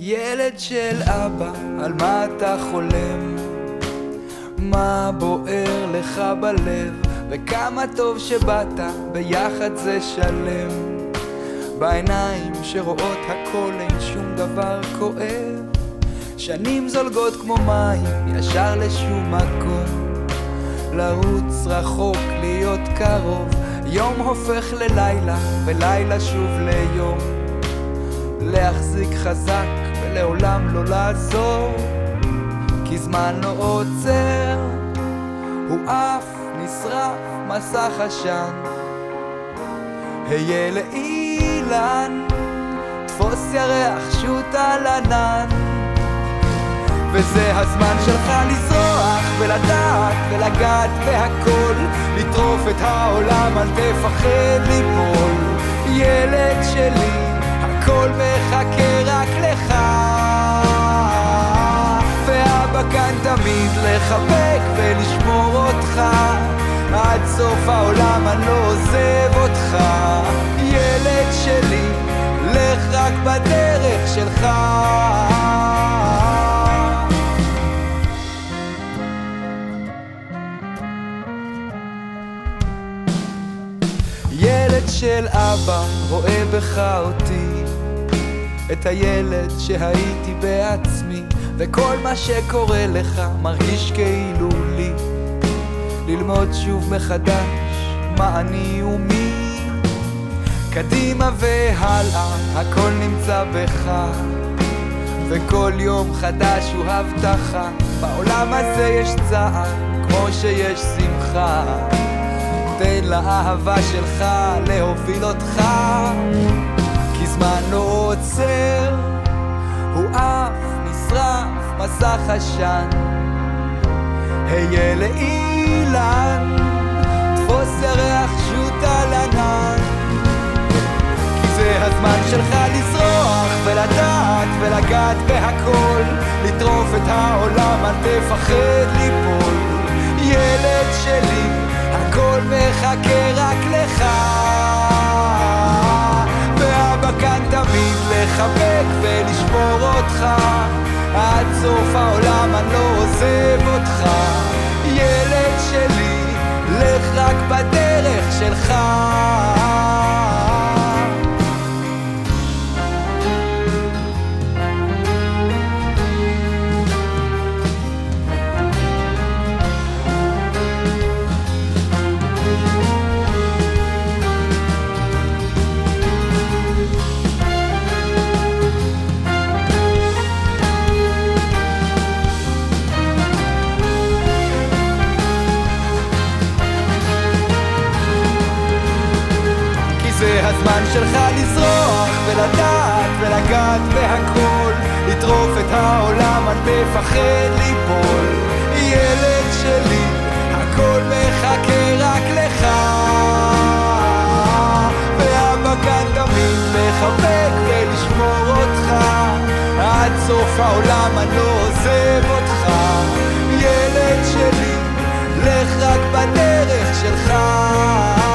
ילד של אבא, על מה אתה חולם? מה בוער לך בלב? וכמה טוב שבאת, ביחד זה שלם. בעיניים שרואות הכל אין שום דבר כואב. שנים זולגות כמו מים, ישר לשום מקום. לרוץ רחוק, להיות קרוב. יום הופך ללילה, ולילה שוב ליום. להחזיק חזק ולעולם לא לעזור, כי זמן לא עוצר, הוא אף נשרף מסך עשן. היה לאילן, תפוס ירח שוט על ענן, וזה הזמן שלך לזרוח ולדעת ולגעת בהכל, לטרוף את העולם, אל תפחד ליפול. ילד שלי, הכל מחכה רק לך, ואבא כאן תמיד לחבק ולשמור אותך, עד סוף העולם אני לא עוזב אותך. ילד שלי, לך רק בדרך שלך. ילד של אבא רואה בך אותי, את הילד שהייתי בעצמי, וכל מה שקורה לך מרגיש כאילו לי. ללמוד שוב מחדש מה אני ומי, קדימה והלאה הכל נמצא בך, וכל יום חדש הוא הבטחה. בעולם הזה יש צער כמו שיש שמחה, תן לאהבה שלך להוביל אותך, כי זמן לא עוצר, הוא אף נשרף מסך עשן. היה לאילן, תפוס ירח שוט על ענן, כי זה הזמן שלך לזרוח ולדעת ולגעת בהכל, לטרוף את העולם, אל תפחד ליפול. ילד שלי, הכל מחכה רק לך, ואבא כאן תמיד לחבק ולשמור אותך, עד סוף העולם אני לא עוזב אותך. ילד שלי, לך רק בדרך שלך. זה הזמן שלך לזרוח ולדעת ולגעת בהכל, לטרוף את העולם, אל תפחד ליפול. ילד שלי, הכל מחכה רק לך, ואבא כאן תמיד לחבק ולשמור אותך, עד סוף העולם אני לא עוזב אותך. ילד שלי, לך רק בדרך שלך.